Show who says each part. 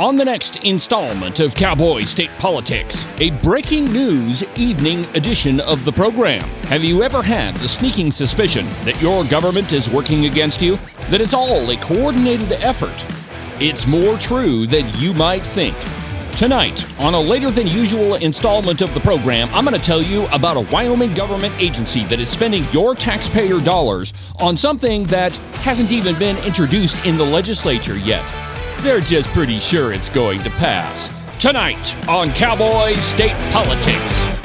Speaker 1: On the next installment of Cowboy State Politics, a breaking news evening edition of the program. Have you ever had the sneaking suspicion that your government is working against you? That it's all a coordinated effort? It's more true than you might think. Tonight, on a later than usual installment of the program, I'm going to tell you about a Wyoming government agency that is spending your taxpayer dollars on something that hasn't even been introduced in the legislature yet. They're just pretty sure it's going to pass. Tonight on Cowboy State Politics.